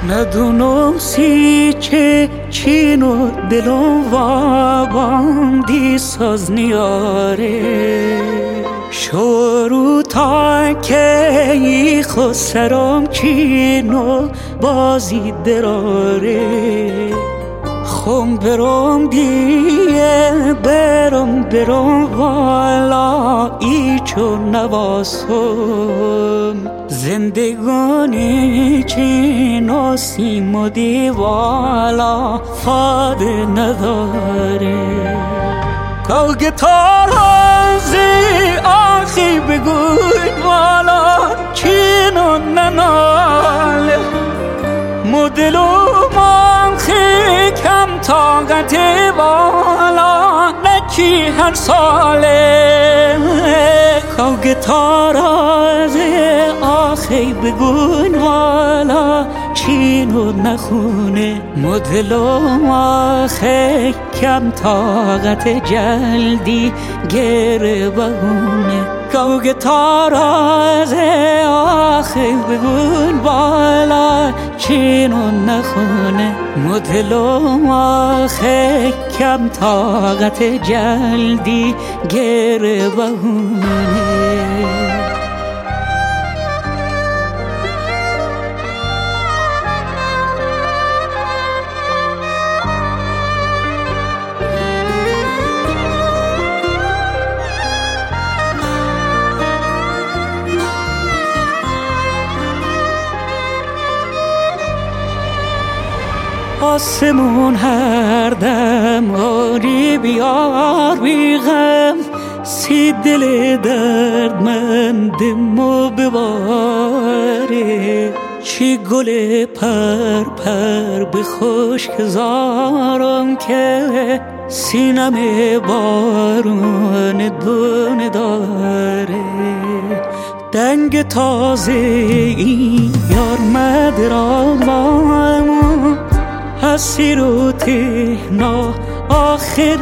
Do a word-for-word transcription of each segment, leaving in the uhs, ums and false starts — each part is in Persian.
ندونم سی چه چین و دلم و باندی ساز نیاره شروع تا که ای خسرم چین و بازی دراره خم برم دیه برم برم والا ای چون نواسم زندگانی چین و سیم و دیوالا فاده نداره که گتار هزی آخی بگوی والا چین و نناله مدلو مانخی کم طاقت والا نچی هر ساله که گتار هزی آخی بگوی والا چین و نخونه مدلو آخی کم طاقت جلدی گره بهونه که گتار از آخی بگون بالا چین و نخونه مدلو آخی کم طاقت جلدی گره بهونه آسمون هر دم آری بیار بیغم سی دل دردمندمو بباره چی گل پر پر به خشک زارم که سینم بارون دونه داره دنگ تازه این یار مدرامم حسیر و تهنا آخر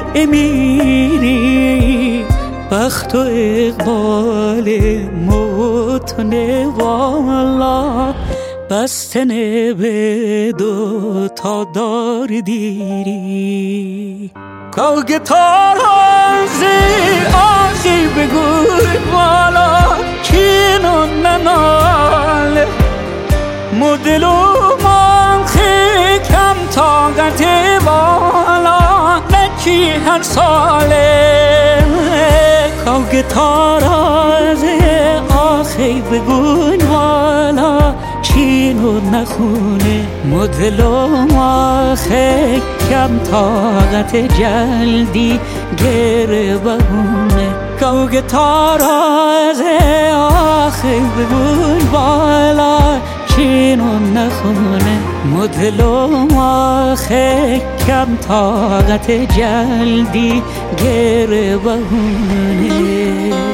امیری بخت و اقبال موتنه والا بستنه به دو تا دار دیری که گتار هزی آخی بگوی والا چین و نناله مدلو مانخی کم طاقت والا نچی هر ساله که گتار از آخی بگوی والا چین و نخونه مدلو آخی کم طاقت جلدی گره بهونه که گتار از آخی بگوی والا چین و نخونه مدلو آخی کم طاقت جلدی گره بهونه